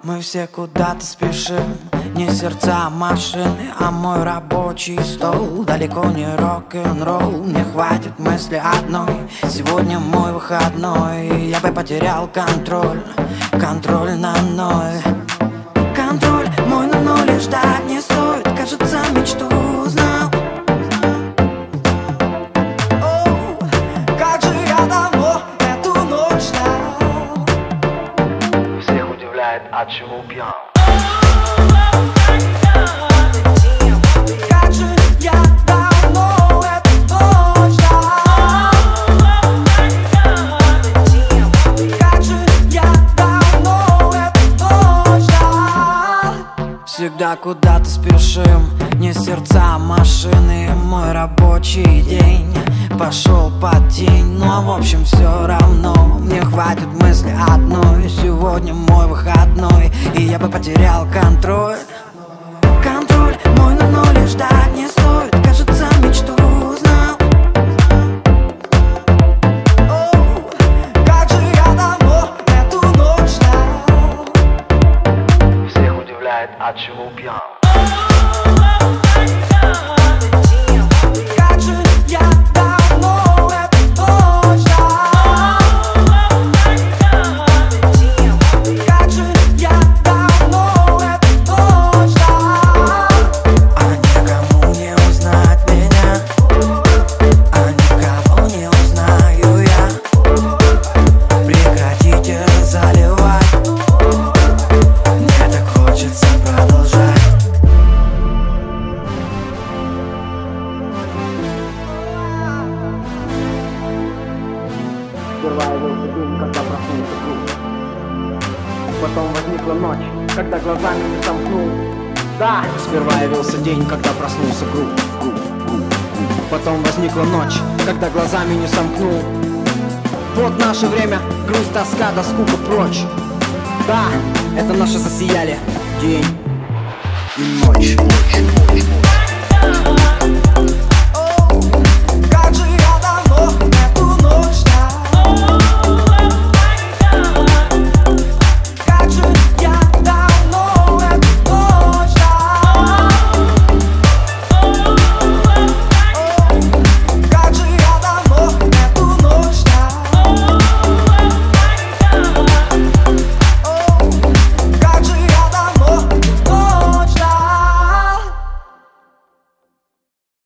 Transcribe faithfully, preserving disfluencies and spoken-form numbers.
Мы все куда-то спешим, не сердца, а машины, а мой рабочий стол. Далеко не рок-н-ролл, мне хватит мысли одной. Сегодня мой выходной, я бы потерял контроль, контроль на ноль. Контроль мой на ноль, ждать не стоит, кажется, мечту узнал. О, как же я давно эту ночь ждал. Всех удивляет, от чего пьян. Как же я давно эту ночь ждал. Как же я давно эту ночь ждал. Всегда куда-то спешим, не сердца, а машины. Мой рабочий день пошел под тень. Ну а в общем все равно, мне хватит мысли одной. Сегодня мой выходной, и я бы потерял контроль. Контроль мой на ноль, ждать не стоит, кажется, мечту узнал. О, как же я давно эту ночь ждал. Всех удивляет, от чего пьян. Как же я давно эту ночь ждал. Как же я давно эту ночь ждал. А никому не узнать меня, а никого не узнаю я. Прекратите заливать, мне так хочется продолжать. Сперва явился день, когда проснулся круг. Потом возникла ночь, когда глазами не сомкнул. Да! Сперва явился день, когда проснулся круг. Потом возникла ночь, когда глазами не сомкнул. Вот наше время, грусть, тоска, да скука прочь. Да, это наши засияли день и ночь.